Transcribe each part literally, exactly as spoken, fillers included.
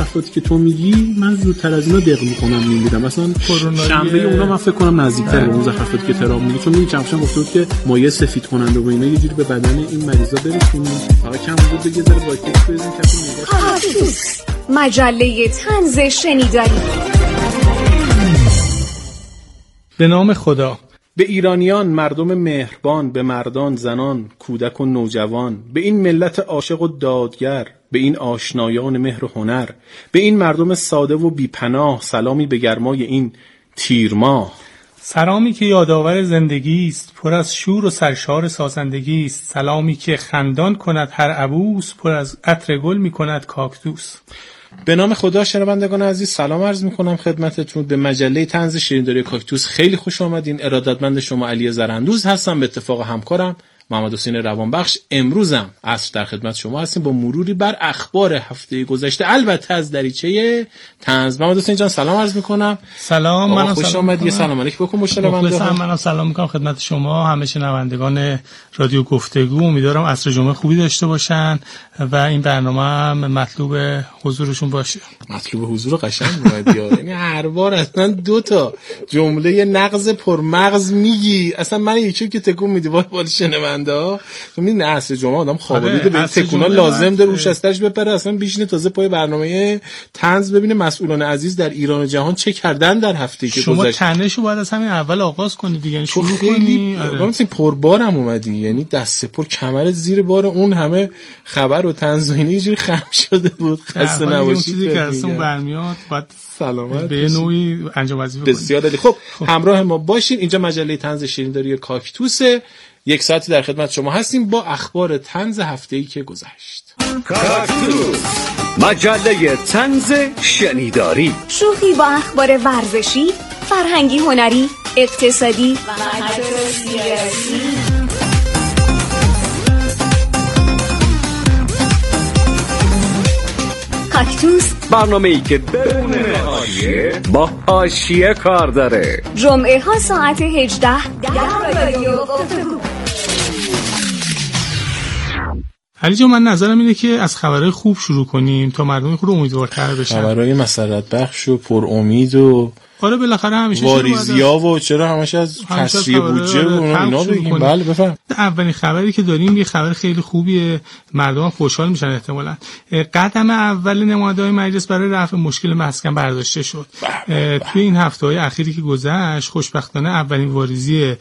مزخرفاتی که تو میگی من زودتر از اینا دق میکنم میمیرم. مثلا شنبه اونا من فکر کنم نزدیک‌تر به مزخرفاتی که ترام میگه، چون میگه چندشون گفته بود که مایع سفید کننده و اینا یه جوری به بدن این مریضا برسونیم. فقط کم بود بگه ذره واکت بزنیم کسی نگاه. مجله طنز شنیداری. به نام خدا. به ایرانیان، مردم مهربان، به مردان، زنان، کودک و نوجوان، به این ملت عاشق و دادگر، به این آشنایان مهر و هنر، به این مردم ساده و بیپناه، سلامی به گرمای این تیر ماه. سلامی که یادآور زندگی است، پر از شور و سرشار سازندگی است. سلامی که خندان کند هر عبوس، پر از عطر گل می کند کاکتوس. به نام خدا. شنوندگان عزیز سلام عرض میکنم خدمتتون. به مجله طنز شیرین‌داری کاکتوس خیلی خوش آمدین. ارادتمند شما علی زرندوز هستم، به اتفاق همکارم محمد حسین روانبخش. امروزم عصر در خدمت شما هستیم با مروری بر اخبار هفته گذشته، البته از دریچه طنز. محمد حسین جان سلام عرض میکنم. سلام، منم خوش آمدید. یه سلام علیک بکن مشترمنده ها. منم سلام میکنم خدمت شما همه شنوندگان رادیو گفتگو. امیدوارم عصر جمعه خوبی داشته باشن و این برنامه هم مطلوب حضورشون باشه. مطلوب حضور قشنگ اومد یا یعنی هر بار اصلا دو تا جمله نقض پرمغز میگی، اصلا من یکی که تکون میدی بالا شنونده ها. تو میدونی عصر جمعه آدم خوابیده به تکونا لازم داره روش استش بپره، اصلا بیشینه تازه پای برنامه طنز ببینه مسئولان عزیز در ایران و جهان چه کردن در هفته که شما گذشت. شما تنشو باید از همین اول آغاز کنی دیگه، شروع کنی. آره. مثلا پربارم اومدی، یعنی دست پر کمر زیر بار اون همه خبر و طنز و اینا یه جوری خم شده بود. خسته نباشید. چیزی که اصلا برمیاد بعد سلامت به نوعی انجام وظیفه کنید. بسیار عالی. خب همراه ما باشین. اینجا مجله طنز شیرین‌داری کاکتوسه. یک ساعتی در خدمت شما هستیم با اخبار طنز هفته‌ای که گذشت. کاکتوس، مجله طنز شنیداری. شوخی با اخبار ورزشی، فرهنگی، هنری، اقتصادی و حتی سیاسی. کاکتوس، برنامه‌ای که بدون حاشیه با حاشیه کار داره. جمعه ها ساعت هجده در رادیو گفتگو. علی جان، من نظرم اینه که از خبرهای خوب شروع کنیم تا مردم خود امیدوارتر بشن. خبرهای مسرت بخش و پر امید و آره بالاخره همیشه واریزیا و چرا همش از کسری بودجه و اینا بگیم. بله بفهم. اولین خبری که داریم یه خبر خیلی خوبیه، مردم خوشحال میشن احتمالاً. قدم اول نماینده‌های مجلس برای رفع مشکل مسکن برداشته شد. توی این هفته‌های اخیری که گذشت خوشبختانه اولین واریزی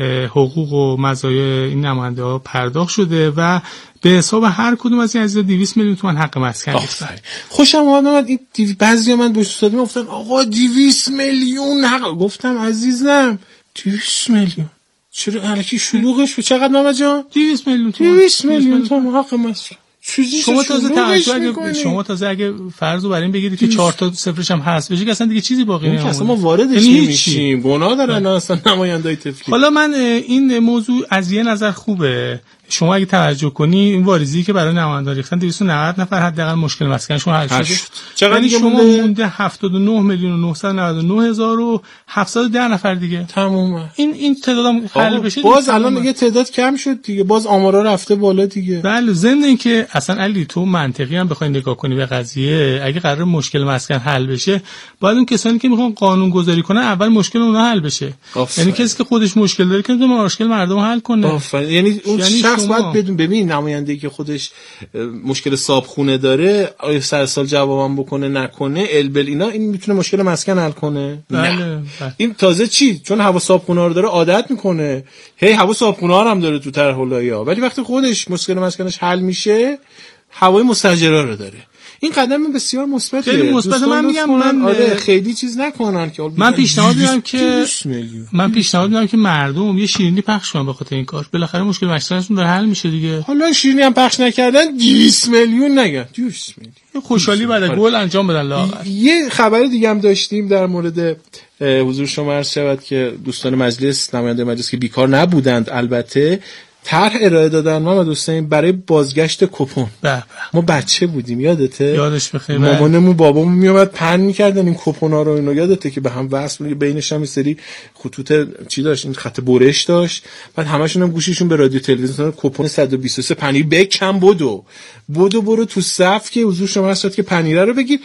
حقوق و مزایای این نماینده‌ها پرداخت شده و به حساب هر کدوم از این عزیزا دویست میلیون تومان حق مسکن گرفتن. خوشم اومد. این دیو... بعضیا من بهش صدام گفتن آقا دویست میلیون حق. گفتم عزیزم دویست میلیون چرا الکی شلوغش به چقدر محمد جان؟ دویست میلیون دویست میلیون تومان حق مسکن. شما تازه توجه اگه شما تازه اگه فرض رو بر این بگیرید که چهار تا صفرش هم هست بشه که اصلا دیگه چیزی باقی نمیمونه. اصلا ما واردش نمیشیم. گناه دارن اصلا نمایندای تفلیس. حالا من این موضوع از یه نظر خوبه. شما اگه توجه کنی این واریزی که برای نماینده ریختن دویست و نود نفر حداقل مشکل مسکنشون حل شده. چقدر شما مونده هفتاد و نه میلیون و نهصد و نود و نه هزار و هفتصد و ده نفر دیگه. تمومه. این این تعدادم حل بشه. باز الان یه تعداد کم شد دیگه. باز آمارا رفته بالا دیگه. بله، ضمن این که اصلا علی تو منطقی هم بخوای نگاه کنی به قضیه، اگه قرار مشکل مسکن حل بشه باید اون کسانی که میخوان قانون گذاری کنن اول مشکل اونها حل بشه. یعنی کسی که خودش مشکل داره که مشکل مردم حل کنه. آفرین. یعنی اون یعنی شخص باید بدون ببین نماینده‌ای که خودش مشکل صابخونه داره آیا سر سال جوابم بکنه نکنه البل اینا این میتونه مشکل مسکن حل کنه. بله بله. این تازه چی؟ چون هوا صابخونه رو داره عادت میکنه. هی هوا صابخونه هم داره تو طرح هولایی‌ها، ولی وقتی خودش مشکل مسکنش حل میشه هوای مستاجرا رو داره. این قدم بسیار مثبتیه. خیلی مثبت. من میگم من آره خیلی چیز نکنن که من پیشنهاد میدم که من پیشنهاد میدم که مردم یه شیرینی پخش کنن به خاطر این کار. بالاخره مشکل مسکنشون داره حل میشه دیگه. حالا شیرینی هم پخش نکردن دویست میلیون نگن. دویست میلیون. خوشحالی بعد گل انجام بدن لااقل. یه خبر دیگه هم داشتیم در مورد حضور شما عرض شود که دوستان مجلس نماینده مجلس که بیکار نبودند البته طرح ارائه دادن محمد حسین برای بازگشت کپون. ما بچه بودیم یادته؟ یادش بخیر. مامانمون بابامون میومد پن میکردن این کپونا رو، اینو یادته که به هم وصل بود، بینش هم این سری خطوط چی داشت، این خط برش داشت، بعد همشون هم گوشیشون به رادیو تلویزیون کپون صد و بیست و سه پنیر بکم بدو بدو برو تو صف که حضور شما هست که پنیره رو بگیر.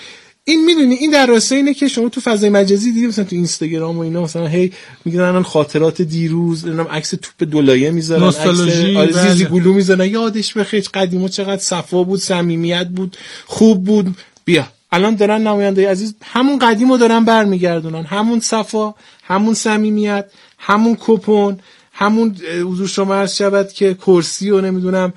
این میدونی این در راستای اینه که شما تو فضای مجازی دیدی مثلا تو اینستاگرام و اینا مثلا هی میگن الان خاطرات دیروز، نمیدونم عکس توپ دولایه میذارن، عکس زیزی گلو میذارن، یادش بخیر قدیما چقدر صفا بود، صمیمیت بود، خوب بود. بیا الان دارن نماینده عزیز همون قدیمو دارن برمیگردونن، همون صفا، همون صمیمیت، همون کوپن، همون حضور شما عرض شود که کرسی و نمیدونم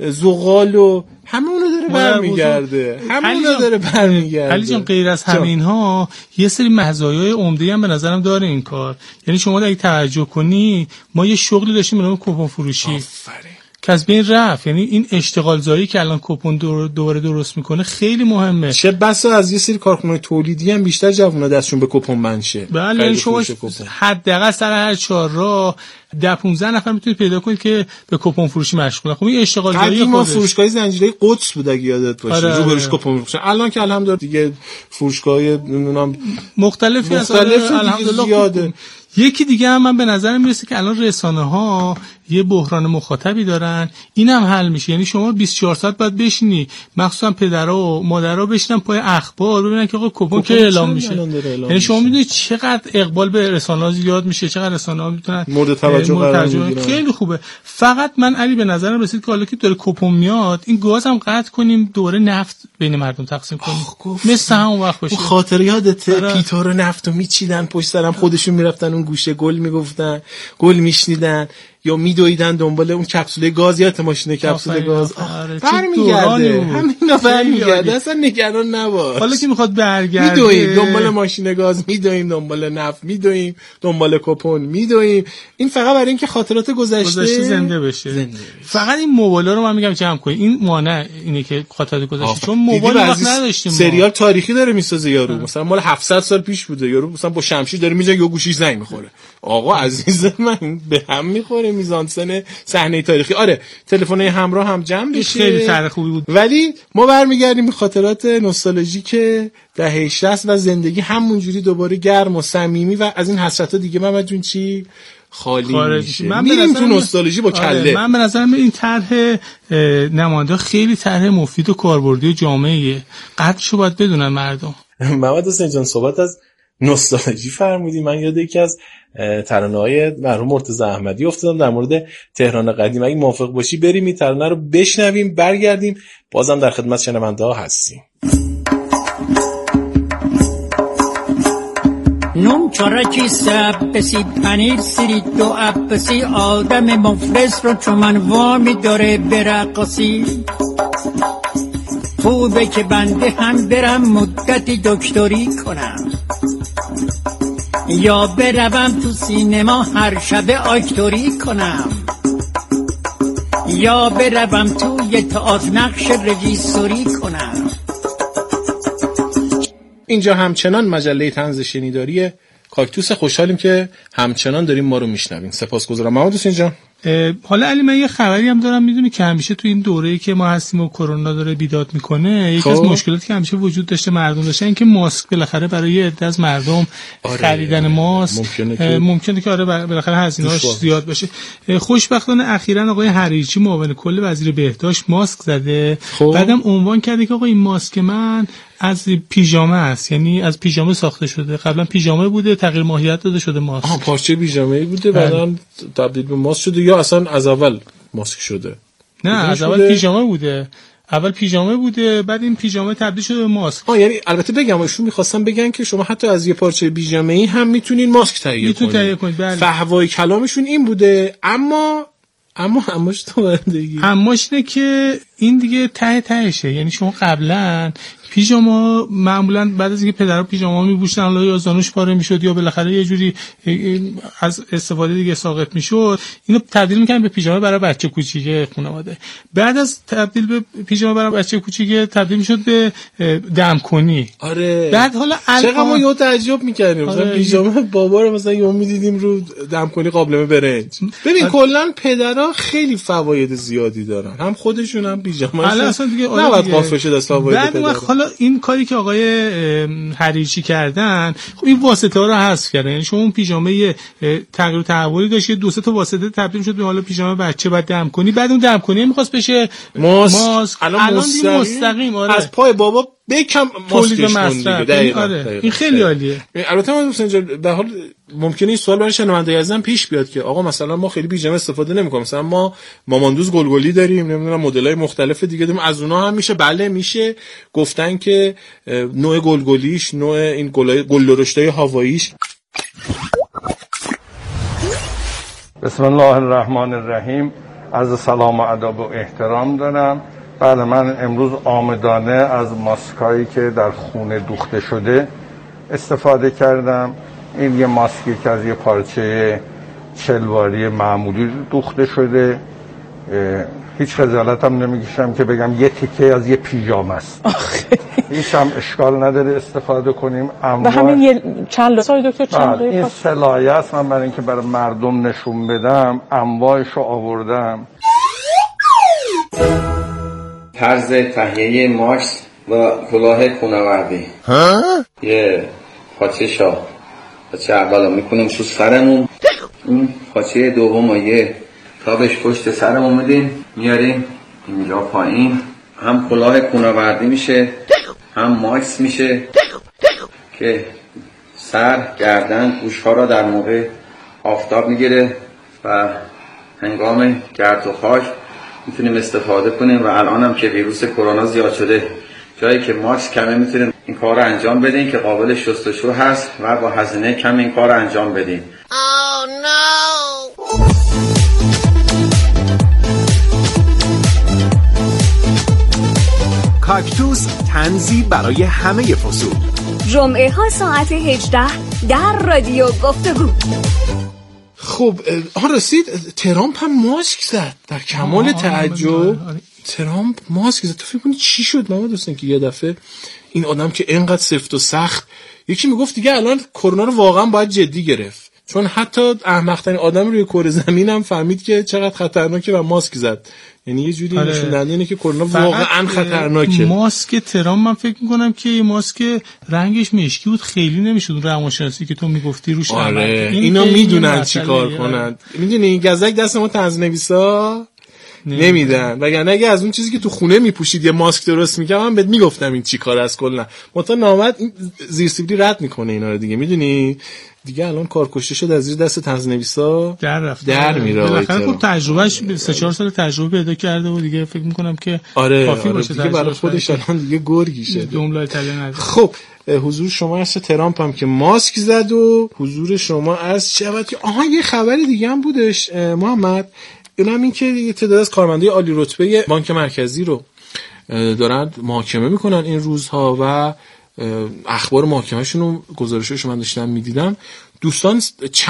زغال و همه اونو داره برمیگرده، همه اونو داره برمیگرده. علی جان غیر از همه اینها یه سری مزایای عمده‌ای هم به نظرم داره این کار. یعنی شما اگه توجه کنی ما یه شغلی داشتیم به نام کوپن فروشی. آفرین. که از بین رفت. یعنی این اشتغال زایی که الان کوپن دوباره درست میکنه خیلی مهمه. چه بسا از یه سری کارخونه تولیدی هم بیشتر جوونا دستشون به کوپن منشه. بله یعنی شما حداقل سر هر چهار راه ده پانزده نفر میتونید پیدا کنید که به کوپن فروشی مشغولن. خب این اشتغال زایی خودش. ما فروشگاه زنجیره قدس بود اگه یادت باشه. آره روبروش کوپن فروشن. الان که الحمدلله دیگه فروشگاه نمیدونم مختلفی هست الحمدلله زیاده. یکی دیگه هم من به نظر میرسه که الان رسانه ها یه بحران مخاطبی دارن، اینم حل میشه. یعنی شما بیست و چهار ساعت باید بشینی، مخصوصا پدرها و مادرها بشینن پای اخبار ببینن که آقا کوپن که اعلام میشه. یعنی شما میدونید چقدر اقبال به رسانه ها زیاد میشه، چقدر رسانه ها میتونن مورد توجه قرار بگیرن. خیلی خوبه. فقط من علی به نظرم رسید که حالا که داره کوپن میاد این گاز هم قطع کنیم، دوره نفت بین مردم تقسیم کنیم مثل همون وقت باشه. خاطر یادته پیتارو نفتو میچیدن پشت سرم، خودشون میرفتن اون گوشه گل میگفتن، گل میشنیدن یا میدویدن دنبال اون کپسول گاز یا ماشین کپسول گاز. برمیگرده همینا برمیگرده، اصلا نگران نباش. حالا که میخواد برگرده میدویم دنبال ماشین گاز، میدویم دنبال نفت، میدویم دنبال کوپن، میدویم. این فقط برای اینکه خاطرات گذشته گذشته زنده بشه. زنده بشه. فقط این موبایلا رو من میگم جمع کنید. این مانع اینه که خاطرات گذشته، چون موبایل وقت نداشتیم. سریال تاریخی داره میسازه یارو، مثلا مال هفتصد سال پیش بوده، یارو مثلا با شمشیر داره میزنه یا گوشیش زنگ میخوره. آقا عزیز من به هم میخوره میزانسن صحنه تاریخی. آره تلفن‌های همراه هم جمع بشه، خیلی طرح خوبی بود. ولی ما برمیگردیم به خاطرات نوستالژیک دهه شصت و زندگی همونجوری دوباره گرم و صمیمی و از این حسرت‌ها دیگه محمد جون چی خالی میشه. من میریم تو نوستالژی با کله. من به نظرم این طرح نماینده خیلی طرح مفید و کاربردی و جامعیه. قدرشو باید بدونن مردم. محمد حسین جان صحبت از نوستالژی فرمودی، من یاد یکی از ترانه‌های مرحوم مرتضی احمدی افتادم در مورد تهران قدیم. اگه موافق باشی بریم این ترانه رو بشنویم، برگردیم بازم در خدمت شنونده‌ها هستیم. نون چارکی سب بسی پنیر سیری دو عباسی آدم مفلس رو چون وامی داره برقصی. خوبه که بنده هم برم مدتی دکتری کنم یا بروم تو سینما هر شب آکتوری کنم یا بروم توی تئاتر نقش رژیسوری کنم. اینجا همچنان مجله طنز شنیداری کاکتوس، خوشحالیم که همچنان داریم ما رو میشنوین. سپاسگزارم محمد حسین جان. حالا علی من یه خبری هم دارم، میدونی که همیشه تو این دوره‌ای که ما هستیم و کرونا داره بیداد میکنه یکی از مشکلاتی که همیشه وجود داشته مردم داشتن این که ماسک بالاخره برای یه عده از مردم آره خریدن ماسک ممکنه که ممکنه که آره بالاخره هزینه‌اش زیاد باشه. خوشبختانه اخیراً آقای حریچی معاون کل وزیر بهداشت ماسک زده، بعدم عنوان کرده که آقا این ماسک من از پیژامه است، یعنی از پیژامه ساخته شده. قبلا پیژامه بوده تغییر ماهیت داده شده ماسک. آها پارچه پیژامه‌ای بوده بعداً تبدیل به ماسک شده یا اصلا از اول ماسک شده؟ نه از اول پیژامه بوده. اول پیژامه بوده بعد این پیژامه تبدیل شده به ماسک. آه یعنی البته بگم ایشون می‌خواستم بگن که شما حتی از یه پارچه پیژامه‌ای هم میتونین ماسک تهیه کنید. میتونید تهیه کنید. بله. فحوای کلامشون این بوده. اما اما همش تو بندگی همش اینه که این دیگه ته تهشه. یعنی شما قبلا پیژاما معمولا بعد از اینکه پدرها پیژاما میپوشتن حالا یا زانوش پاره میشد یا بالاخره یه جوری از استفاده دیگه ساقط میشد، اینو تبدیل میکنن به پیژامه برای بچه کوچیک خانواده. بعد از تبدیل به پیژامه برای بچه کوچیک تبدیل میشد به دمکنی. آره بعد حالا چقدر ما یه تعجب میکردیم مثلا آره. پیژامه بابا رو مثلا یهو میدیدیم رو دمکنی قابلمه برنج. ببین آره. کلا پدرها خیلی فواید زیادی دارن، هم خودشون هم پیژامه اصلا دیگه نباید قافل شه از فواید پدرها. این کاری که آقای حریچی کردن خب این واسطه ها رو حذف کردن. یعنی شما اون پیژامه تغییر و تحولی داشت دو سه تا واسطه تبدیل شد به حالا پیژامه بچه بعد دم کنی، بعد اون دم کنی می‌خواست بشه ماسک. ماسک الان مستقیم, مستقیم آره. از پای بابا بکم تولید ماسکش کن مصرف. دیگه. دقیقاً. آره. دقیقاً. این خیلی عالیه. البته من دوست اینجا به حال ممکنه این سوال برای شنوندگان ازم پیش بیاد که آقا مثلا ما خیلی بیجمع استفاده نمی‌کنیم، مثلا ما ماماندوز گلگلی داریم، نمیدونم مدل‌های مختلف دیگه داریم، از اونها هم میشه. بله میشه. گفتن که نوع گلگلیش، نوع این گلای گلدرشتای هواییش. بسم الله الرحمن الرحیم. عرض سلام و ادب و احترام دارم. بله، من امروز آمدانه از ماسکایی که در خونه دوخته شده استفاده کردم. این یه ماسکی که از یه پارچه چلواری معمولی دوخته شده. هیچ خجالت هم نمیکشم که بگم یه تیکه از یه پیژامه است. هیچ هم اشکال نداره استفاده کنیم. و همین یه چند لطفا دکتر چند این سلایه است. من برای اینکه برای مردم نشون بدم انواعش رو آوردم. طرز تهیه ماکس و کلاه کوهنوردی. ها؟ یه پاچه شاه پاچه اول رو میکنیم تو سرمون، این پاچه دوم رو یه تابش پشت سرمون میدیم میاریم اینجا پایین. هم کلاه کوهنوردی میشه هم ماکس میشه که سر، گردن، گوشها را در موقع آفتاب میگیره و هنگام گرد و خاک میتونیم استفاده کنیم. و الان هم که ویروس کرونا زیاد شده، جایی که ماکس کمه میتونیم این کار رو انجام بدیم که قابل شستشو هست و با هزینه کم این کار رو انجام بدیم. Oh no! کاکتوس طنزی برای همه فصول. جمعه ها ساعت هجده در رادیو گفتگو. خب ها رسید ترامپ هم ماسک زد در کمال تعجب. ترامپ ماسک زد. تو فکر کنی چی شد محمد حسین که یه دفعه این آدم که اینقدر سفت و سخت، یکی میگفت دیگه الان کرونا رو واقعا باید جدی گرفت، چون حتی احمق‌ترین آدم روی کره زمین هم فهمید که چقدر خطرناکه و ماسک زد. یعنی یه جوری آره. نشون دهنده اینه که کرونا واقعا خطرناکه. ماسک ترامپ من فکر میکنم که یه ماسک رنگش مشکی بود، خیلی نمیشد روانشناسی که تو میگفتی روش. آره این اینا میدونن چی کار کنن. میدونی این گزک دست ما تنظیم‌نویسا نمیدن، وگرنه اگه از اون چیزی که تو خونه میپوشید یه ماسک درست میکردم من بهت میگفتم این چی کار است. کلا متا نامد زیر سیبیلی رد میکنه اینا رو دیگه. میدونی دیگه الان کارکشته شد از زیر دست تنظیم‌نویسا در رفت در میره. بالاخره خب تجربهش سه چهار سال تجربه پیدا کرده و دیگه فکر میکنم که آره کافی آره باشه دیگه برای خودش الان دیگه گرگیشه. جمله تله نداره. خب حضور شما از ترامپ هم که ماسک زد و حضور شما از شبت که آها یه خبری دیگه هم بودش محمد، اونم این که یه تعداد از کارمندای عالی رتبه بانک مرکزی رو دارن محاکمه میکنن این روزها و اخبار محاکمهشون رو گزارشش من داشتم میدیدم. دوستان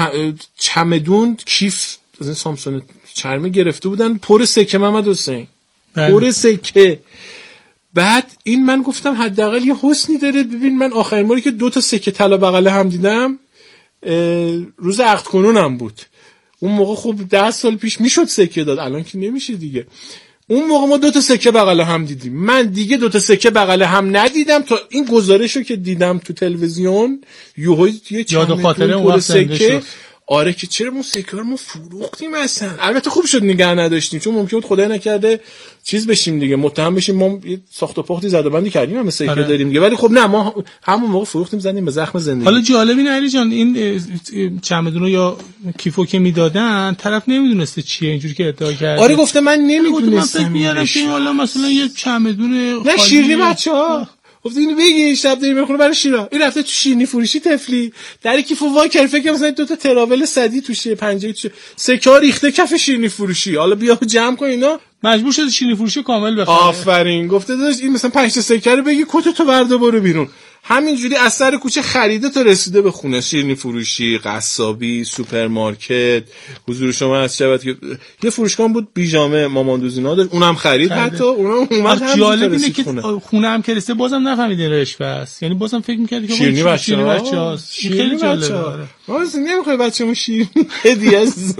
چمدون کیف از این سامسون چرمی گرفته بودن پر سکه محمد حسین، پر سکه. بعد این من گفتم حداقل یه حسنی داره. ببین من آخرین باری که دو تا سکه طلا بغل هم دیدم روز عقد کنونم بود. اون موقع خب ده سال پیش میشد سکه داد، الان که نمیشه دیگه. اون موقع ما دو تا سکه بغل هم دیدیم. من دیگه دو تا سکه بغل هم ندیدم تا این گزارشو که دیدم تو تلویزیون یهو یه یاد خاطره اون سکه. آره که چرا ما سکه رو ما فروختیم اصلا. البته خوب شد نگه نداشتیم، چون ممکن بود خدای نکرده چیز بشیم دیگه، متهم بشیم ما یه ساخت و پختی زد و بندی کردیم هم سکه آره. داریم دیگه. ولی خب نه، ما همون موقع فروختیم زدیم به زخم زندگی. حالا جالب اینه علی جان این چمدونو یا کیفو که میدادن طرف نمیدونسته چیه اینجوری که ادعا کرده. آره گفته من نمیدونستم. من فکر می‌کردم که حالا مثلا یه چمدون نه شیرینی بچه‌ها گفت اینو بگی شب داریم میخونه برای شیرا. این رفته تو شیرینی فروشی تفلی در کیفو وا کرد، فکر مثلا دو تا تراول صدی توشه پنجه توشه سکه ریخته کف شیرینی فروشی. حالا بیا جمع کن اینا، مجبور شد شیرینی فروشی کامل بخره. آفرین. گفته داشت این مثلا پنج تا سکه رو بگی کت تو بردا برو بیرون. همینجوری از سر کوچه خریده تا رسیده به خونه. شیرینی فروشی، قصابی، سوپرمارکت. حضور شما از شبت که یه فروشگاه بود بیجامه ماماندوزینا داشت، اونم خرید خریده. حتی اونم اومد هم جالب اینه که خونه. خونه هم که رسیده بازم نفهمیدین رشوه است، یعنی بازم فکر می‌کردی که شیرینی بچه‌هاست. خیلی جالبه. واسه نمیخوای بچه‌مون شیرینی هدیه است.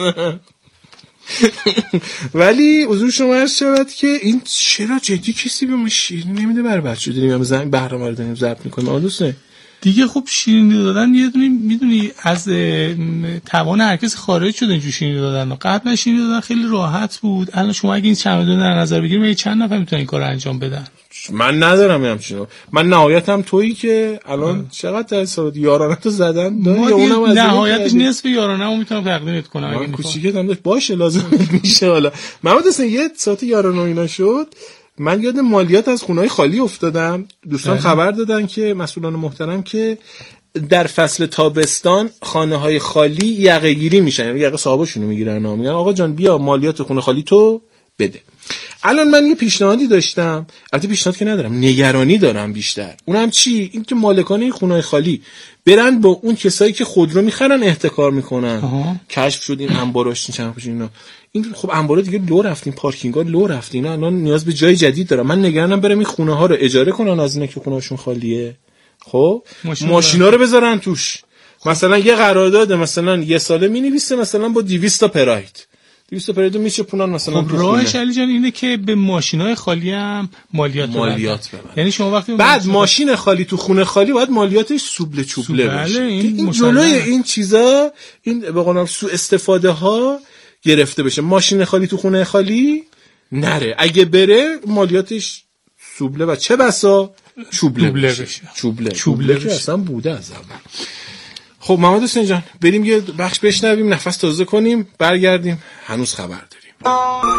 ولی حضور شما عرض شود که این چرا جدی کسی به ما شیرینی نمیده برای بچه داریم هم زمین بهرام رو داریم ضبط میکنیم آدوسه دیگه. خب شیرینی دادن یه دونی میدونی از توان هر کس خارج شده اینجور شیرینی دادن. قبلا شیرینی دادن خیلی راحت بود. الان شما اگه این چمدون در نظر بگیریم چند نفر میتونن این کارو انجام بدن؟ من ندارم همچینو. من نهایتم تویی که الان چقدر تا حساب یارانه تو زدن داره یا اونم از نهایتش نصف یارانه‌مو میتونم تقدیمت کنم اگه کوچیکت هم داشت باشه لازم میشه. حالا محمد حسین یه ساعت یارانه اینا شد، من یاد مالیات از خونه‌های خالی افتادم. دوستان ده. خبر دادن که مسئولان محترم که در فصل تابستان خانه‌های خالی یقه‌گیری میشن، یعنی یقه صاحبشونو میگیرن، میگن آقا جان بیا مالیات خونه خالی تو بده. الان من یه پیشنهادی داشتم، البته پیشنهاد که ندارم، نگرانی دارم بیشتر. اونم چی؟ این که مالکان این خونه‌های خالی برن با اون کسایی که خودرو میخرن احتکار میکنن. کشف شد این انباراش چند پوش اینا، این خب انبارا دیگه لو رفتین، پارکینگ‌ها لو رفتین، الان نیاز به جای جدید دارن. من نگرانم برم این خونه ها رو اجاره کنن از اینا که خونه‌هاشون خالیه، خب ماشینا رو بذارن توش. مثلا یه قرارداد مثلا یه ساله می‌نویسه مثلا با دویست تا پراید، دویست تا پراید میچپونن مثلا. خب راهش علی جان اینه که به ماشینای خالی هم مالیات مالیات ببرن. یعنی شما وقتی بعد ماشین خالی تو خونه خالی باید مالیاتش سوبله چوبله بشه. این, این جلوی این چیزا، این به قول سوء استفاده ها گرفته بشه. ماشین خالی تو خونه خالی نره، اگه بره مالیاتش سوبله و چه بسا چوبله بشه. چوبله چوبله که اصلا بوده از اول. خب محمد حسین جان بریم یه بخش بشنویم، نفس تازه کنیم، برگردیم، هنوز خبر داریم.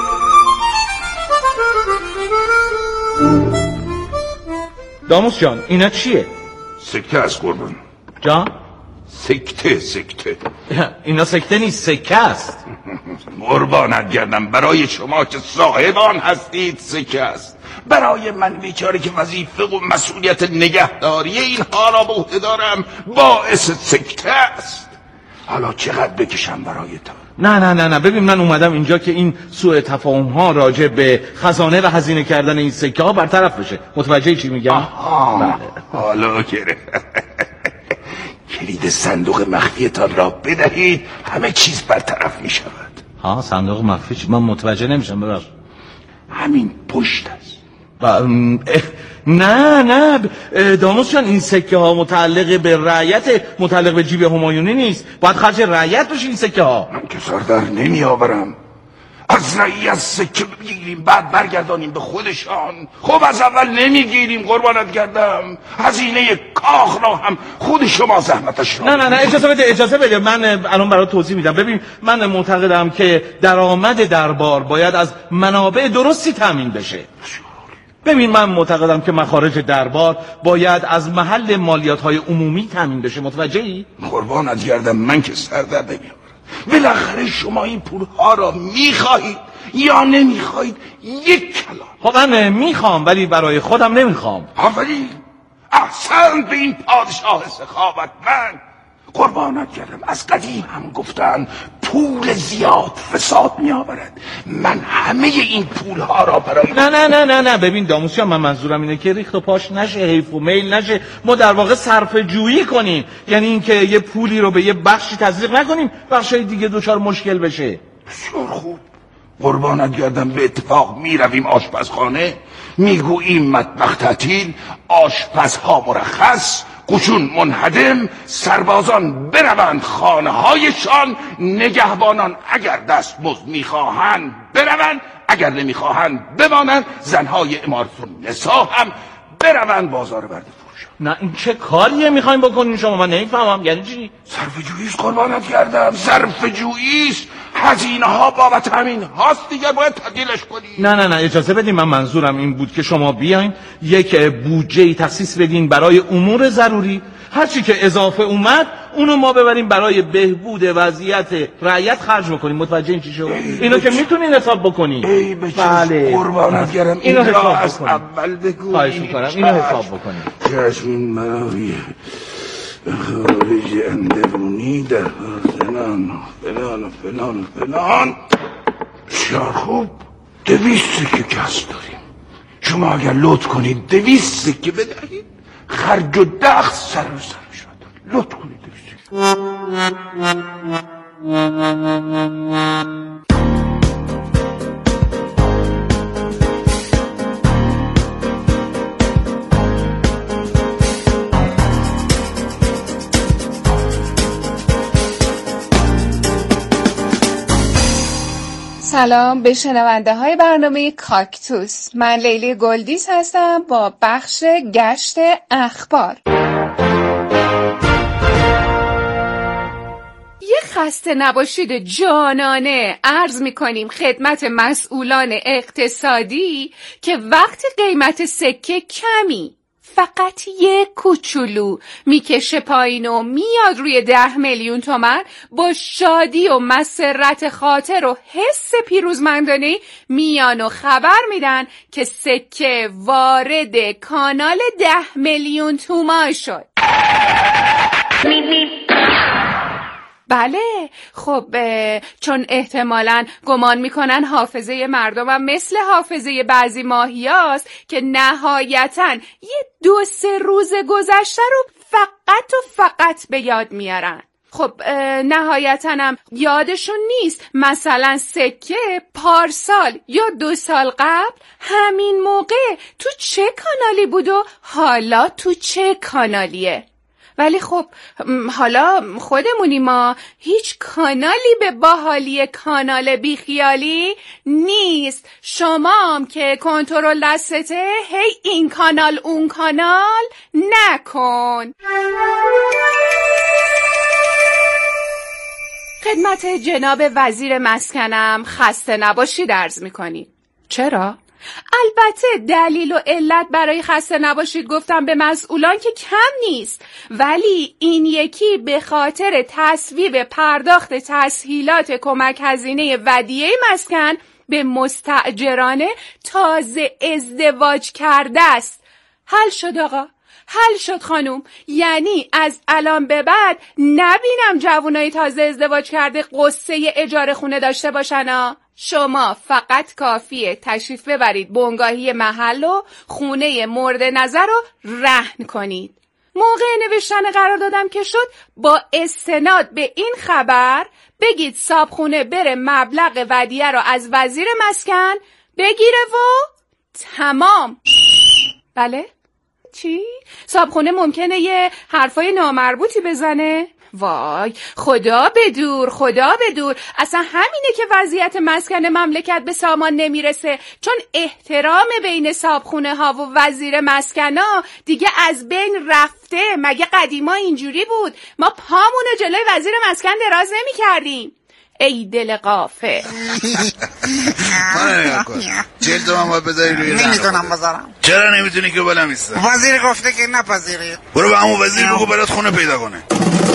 داموس جان اینا چیه؟ سکته از قربان جان؟ سکته سکته اینا سکته نیست، سکه است. قربانت گردم، برای شما که صاحبان هستید سکه است، برای من بیچاره که وظیفه و مسئولیت نگهداری اینها را به عهده دارم باعث سکته است. حالا چقدر بکشم برای تو؟ نه نه نه نه ببین من اومدم اینجا که این سوء تفاهم ها راجع به خزانه و هزینه کردن این سکه ها برطرف بشه. متوجه چی میگم؟ آها حالا گره کلید صندوق مخفیتان را بدهید همه چیز برطرف می شود. ها صندوق مخفی چی؟ من متوجه نمیشم ببخش. همین پشت است. نه نه داموس جان این سکه ها متعلق به رعیت، متعلق به جیب همایونی نیست، باید خرج رعیت بشه این سکه ها. من که سر در نمی آورم، از رعیت سکه بگیریم بعد برگردانیم به خودشان. خب از اول نمیگیریم قربانت گردم، هزینه کاخ را هم خود شما زحمتش را. نه نه نه اجازه بده اجازه بده من الان برات توضیح میدم. ببین من معتقدم که درآمد دربار باید از منابع درستی تامین بشه. ببین من معتقدم که مخارج دربار باید از محل مالیات‌های عمومی تامین بشه. متوجهی؟ قربانت گردم من که سر در نمیآورم. بالاخره شما این پولها را میخواهید یا نمیخواهید؟ یک کلام. خب من میخوام ولی برای خودم نمیخوام. آفرین، احسن به این پادشاه سخاوتمند. قربانت کردم از قدیم هم گفتن پول زیاد فساد می آورد. من همه این پول ها را برای نه نه نه نه نه ببین داموس جان من منظورم اینه که ریخت و پاش نشه، حیف و میل نشه، ما در واقع صرفه جویی کنیم، یعنی اینکه یه پولی رو به یه بخشی تزریق نکنیم بخشای دیگه دچار مشکل بشه. بسیار خوب قربانت گردم، به اتفاق می رویم آشپزخانه، میگوییم مطبخ تعطیل، آشپزها مرخص، قشون منهدم، سربازان بروند خانه هایشان، نگهبانان اگر دستمزد میخواهند بروند، اگر نمیخواهند بمانند، زنهای امارت النساء هم بروند بازار برده فروشان. نه این چه کاریه میخوایم بکنین شما؟ من نمیفهمم یعنی چی؟ صرفه جوییست قربانت کردم، صرفه جوییست، هزینه ها بابت همین هاست دیگه، باید تعدیلش کنی. نه نه نه اجازه بدین، من منظورم این بود که شما بیاین یک بودجه‌ای تخصیص بدین برای امور ضروری، هرچی که اضافه اومد اونو ما ببریم برای بهبود وضعیت رعیت خرج بکنیم. متوجه این چی شد؟ اینو که میتونین حساب بکنین. ای بله قربانت گردم، اینو حساب از بکنین. اول بگو. خواهش میکنم اینو حساب بکنین. چشم برای خارج اندرونی در فلان فلان فلان فلان. بسیار خوب، دویست سکه کس داریم. شما اگر لطف کنید دویست سکه بدهید، خرج و دخل سر و سر شد. لطف کنید دویست سلام به شنونده های برنامه کاکتوس. من لیلی گلدیس هستم با بخش گشت اخبار. یه خسته نباشید جانانه عرض میکنیم خدمت مسئولان اقتصادی که وقتی قیمت سکه کمی فقط یک کوچولو میکشه پایین و میاد روی ده میلیون تومن، با شادی و مسرت خاطر و حس پیروزمندانه میان و خبر میدن که سکه وارد کانال ده میلیون تومان شد. بله، خب چون احتمالاً گمان میکنن حافظه مردمم مثل حافظه بعضی ماهیاست که نهایتاً یه دو سه روز گذشته رو فقط و فقط به یاد میارن. خب نهایتاً هم یادشون نیست مثلا سکه پارسال یا دو سال قبل همین موقع تو چه کانالی بود و حالا تو چه کانالیه. ولی خب حالا خودمونی ما هیچ کانالی به باحالی کانال بیخیالی نیست. شمام که کنترل دستته هی این کانال اون کانال نکن. خدمت جناب وزیر مسکنم خسته نباشید عرض میکنیم. چرا؟ البته دلیل و علت برای خسته نباشید گفتم به مسئولان که کم نیست، ولی این یکی به خاطر تصویب پرداخت تسهیلات کمک هزینه ودیعه مسکن به مستاجران تازه ازدواج کرده است. حل شد آقا، حل شد خانوم. یعنی از الان به بعد نبینم جوانای تازه ازدواج کرده قصه اجاره خونه داشته باشن ها. شما فقط کافیه تشریف ببرید بنگاهی محل و خونه مورد نظر رو رهن کنید. موقع نوشتن قرار دادم که شد با استناد به این خبر بگید صابخونه بره مبلغ ودیعه رو از وزیر مسکن بگیره و تمام. بله؟ چی؟ صابخونه ممکنه یه حرفای نامربوطی بزنه؟ وای خدا بدور، خدا بدور. اصلا همینه که وضعیت مسکن مملکت به سامان نمیرسه، چون احترام بین صابخونه ها و وزیر مسکن ها دیگه از بین رفته. مگه قدیما اینجوری بود؟ ما پامونو جلوی وزیر مسکن دراز نمی کردیم. ای دل غافل. من نگاه کن، جلد من باید بذاری روی رنگ. نمیتونم بذارم. چرا نمیتونی که بلم ایسته؟ وزیر گفته که نپذیری. برو به همون وزیر بگو برات خونه پیدا کنه.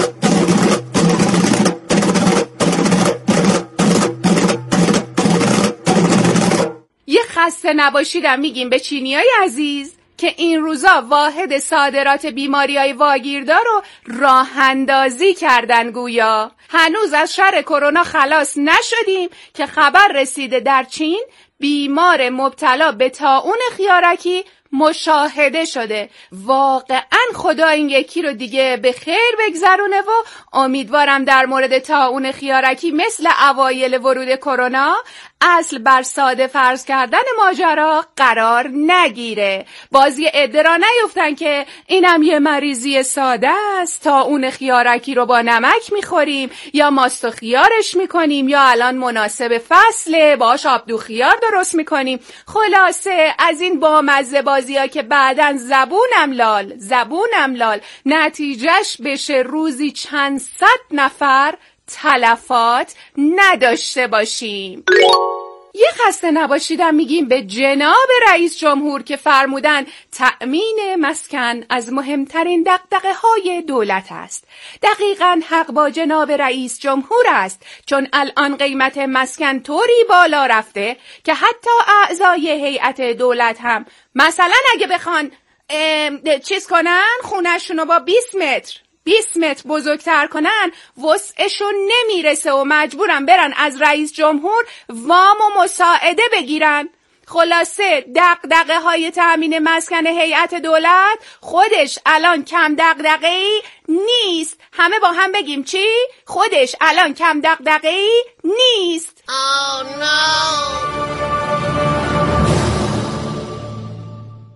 یه خسته نباشیدم میگیم به چینیای عزیز که این روزا واحد صادرات بیماریای واگیردار رو راه اندازی کردن. گویا هنوز از شر کرونا خلاص نشدیم که خبر رسیده در چین بیمار مبتلا به طاعون خیارکی مشاهده شده. واقعا خدا این یکی رو دیگه به خیر بگذرونه و امیدوارم در مورد طاعون خیارکی مثل اوایل ورود کرونا اصل بر ساده فرض کردن ماجرا قرار نگیره. بازی ادرا نیفتن که اینم یه مریضی ساده است، طاعون خیارکی رو با نمک میخوریم یا ماست و خیارش میکنیم یا الان مناسب فصله باش آبدو خیار درست میکنیم. خلاصه از این بامزه بازی ها که بعدن زبونم لال زبونم لال نتیجهش بشه روزی چند صد نفر تلفات نداشته باشیم. یه خسته نباشیدم میگیم به جناب رئیس جمهور که فرمودن تأمین مسکن از مهمترین دغدغه های دولت است. دقیقاً حق با جناب رئیس جمهور است، چون الان قیمت مسکن طوری بالا رفته که حتی اعضای هیئت دولت هم مثلا اگه بخوان چیز کنن خونه‌شون رو با بیست متر بیست متر بزرگتر کنن وسعشون نمیرسه و مجبورن برن از رئیس جمهور وام و مساعده بگیرن. خلاصه دغدغه های تامین مسکن هیئت دولت خودش الان کم دغدغه‌ای نیست. همه با هم بگیم چی؟ خودش الان کم دغدغه‌ای نیست. Oh, no.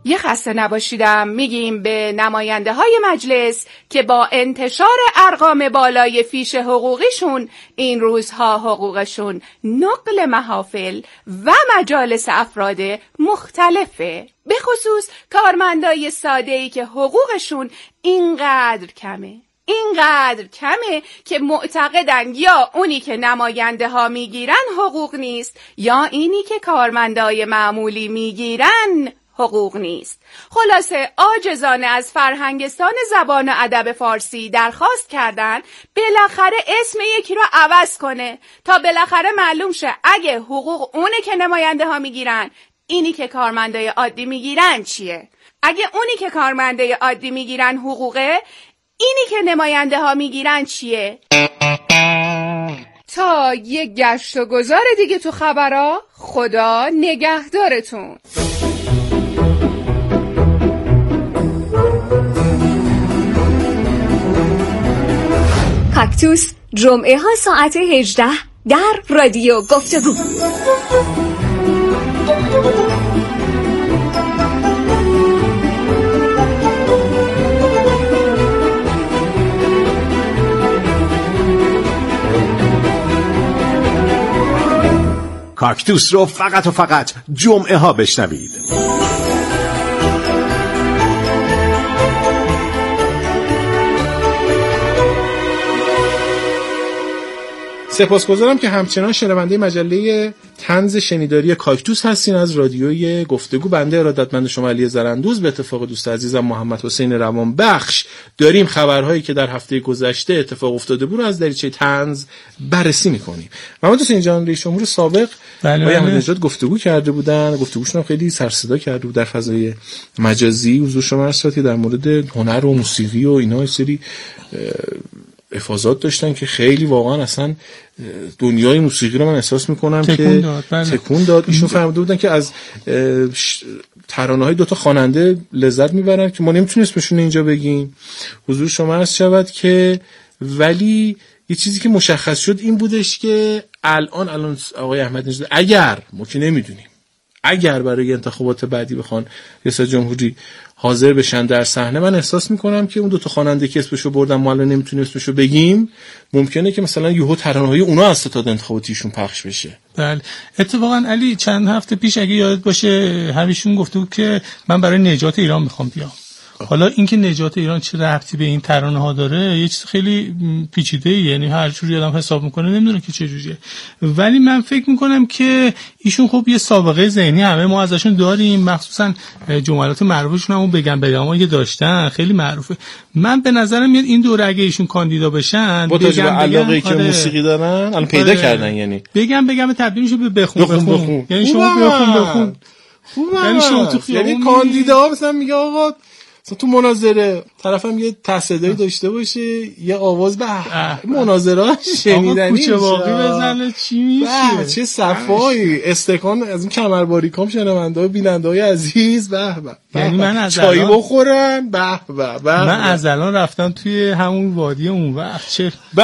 یه خسته نباشیدم میگیم به نماینده های مجلس که با انتشار ارقام بالای فیش حقوقیشون این روزها حقوقشون نقل محافل و مجالس افراد مختلفه، به خصوص کارمندای ساده‌ای که حقوقشون اینقدر کمه اینقدر کمه که معتقدن یا اونی که نماینده ها میگیرن حقوق نیست یا اینی که کارمندای معمولی میگیرن حقوق نیست. خلاصه عاجزانه از فرهنگستان زبان و ادب فارسی درخواست کردن بالاخره اسم یکی رو عوض کنه تا بالاخره معلوم شه اگه حقوق اونه که نماینده ها میگیرن، اینی که کارمندای عادی میگیرن چیه؟ اگه اونی که کارمندای عادی میگیرن حقوقه، اینی که نماینده ها میگیرن چیه؟ تا یه گشت و گذار دیگه تو خبرها، خدا نگهدارتون. کاکتوس جمعه ها ساعت هجده در رادیو گفتگو. کاکتوس رو فقط و فقط جمعه ها بشنوید. سپاسگزارم که همچنان شنونده مجله طنز شنیداری کاکتوس هستین از رادیوی گفتگو. بنده ارادتمند شما علی زرندوز به اتفاق دوست عزیزم محمد حسین روان بخش داریم خبرهایی که در هفته گذشته اتفاق افتاده بود رو از دریچه طنز بررسی میکنیم. محمد حسین جان رئیس جمهور سابق با احمدی نژاد گفتگو کرده بودن، گفتگوشون هم خیلی سر صدا کرده بود در فضای مجازی. حضور شما هستید در مورد هنر و موسیقی و اینا سری افاضات داشتن که خیلی واقعا اصلا دنیای موسیقی رو من احساس میکنم تکون که داد. بله. تکون داد. ایشون فهمیده بودن که از ترانه‌های دوتا خواننده لذت میبرن که ما نمیتونیم اسمشون اینجا بگیم. حضور شما عرض شود که ولی یه چیزی که مشخص شد این بودش که الان الان آقای احمدی نژاد اگر ما که نمیدونیم اگر برای انتخابات بعدی بخوان ریاست جمهوری حاضر بشن در صحنه، من احساس میکنم که اون دو تا خواننده که اسمشو بردن ما الان نمیتونیم اسمشو بگیم، ممکنه که مثلا یهو ترانه‌های اونا از ستاد انتخاباتیشون پخش بشه. بله اتفاقا علی چند هفته پیش اگه یادت باشه همیشون گفته بود که من برای نجات ایران میخوام بیام. حالا اینکه نجات ایران چه ربطی به این ترانه ها داره یه چیز خیلی پیچیده ای، یعنی هر جوری آدم حساب میکنه نمیدونه که چه جوریه. ولی من فکر میکنم که ایشون خب یه سابقه ذهنی همه ما ازشون داریم، مخصوصا جملات معروفشون هم بگم بگم که داشتن خیلی معروفه. من به نظرم میاد این دوره اگه ایشون کاندیدا بشن با توجه به علاقه‌ای که موسیقی دارن الان پیدا آره. کردن، یعنی بگم بگم تبدیل میشه به بخون بخون, بخون. بخون. یعنی شما بخون بخون یعنی شما تو خیابون یعنی کاندیدا مثلا میگه آقا مثلا تو مناظره طرفم یه تصدیقی داشته باشه یه آواز به مناظره شنیدنی کوچه واقعی بزنه چی میشه، چه صفایی استکان از این کمرباریکام شنونده و بیننده های عزیز به به یعنی من از چای بخورن به به به من از الان رفتم توی همون وادی اون وقت چه به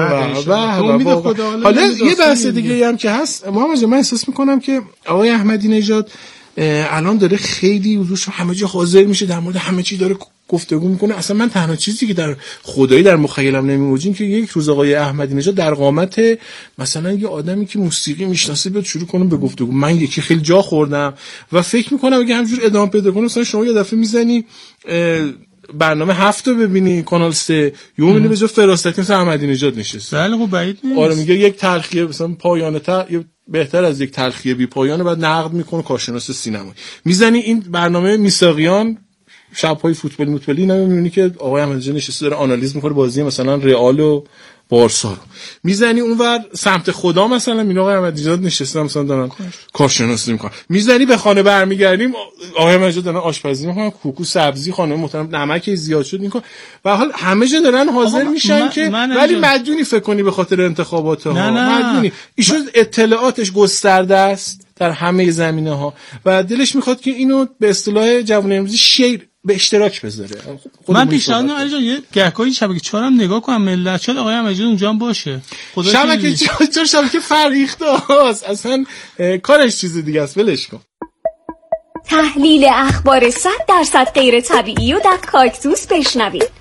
به به. حالا یه بحث دیگه هم که هست محمد من احساس میکنم که آقای احمدی نژاد الان داره خیلی حضورش همه جا حاضر میشه، در مورد همه چی داره گفتگو میکنه. اصلا من تنها چیزی که در خدایی در مخیلم نمیوجین که یک روز آقای احمدی نژاد در قامت مثلا یه آدمی که موسیقی میشناسه بیاد شروع کنه به گفتگو. من یکی خیلی جا خوردم و فکر میکنم اگه همینجور ادامه پیدا کنه مثلا شما یه دفعه میزنی برنامه هفت رو ببینی کانال سه یه میبینی به جا فراستی مثلا احمدی نژاد نشسته. بله خب بعید نیست. آره میگه یک تلخیه مثلا پایانه تا بهتر از یک تلخیه بی پایانه، بعد نقد میکنه کارشناس سینمایی. میزنی این برنامه میثاقیان شب‌های فوتبال متولی نمیبینی که آقای احمدی نژاد نشسته داره آنالیز میکنه بازی مثلا رئال و بارسا رو. میزنی اونور سمت خدا مثلا میگه آقای احمدی نژاد نشسته مثلا دارن کارشناسی میکنن. میزنی به خانه برمیگردیم آقای احمدی نژاد دارن آشپزی میکنن، کوکو سبزی خانم محترم نمک زیاد شد میکنه و حال همه جا دارن حاضر میشن که ولی مدیونی فکر کنی به خاطر انتخابات ها مدیونی ایشون اطلاعاتش گسترده است در همه زمینه ها و دلش میخواد که اینو به اصطلاح جوان امروزی شیر به اشتراک بذاره. من پیشنهاد می‌کنم علی جان یه گهگاهی شبکه چهار هم نگاه کنم ملت شاید آقای احمدی اونجا هم باشه. شبکه چهار شبکه فرهیخته است اصلا کارش چیز دیگه است ولش کن. تحلیل اخبار صد درصد غیر طبیعی و در کاکتوس بشنوید.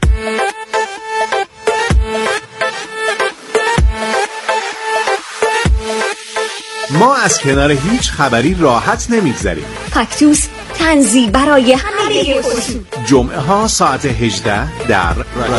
ما از کنار هیچ خبری راحت نمیگذریم. کاکتوس تنزی برای همه خصوص. جمعه ها ساعت هجده در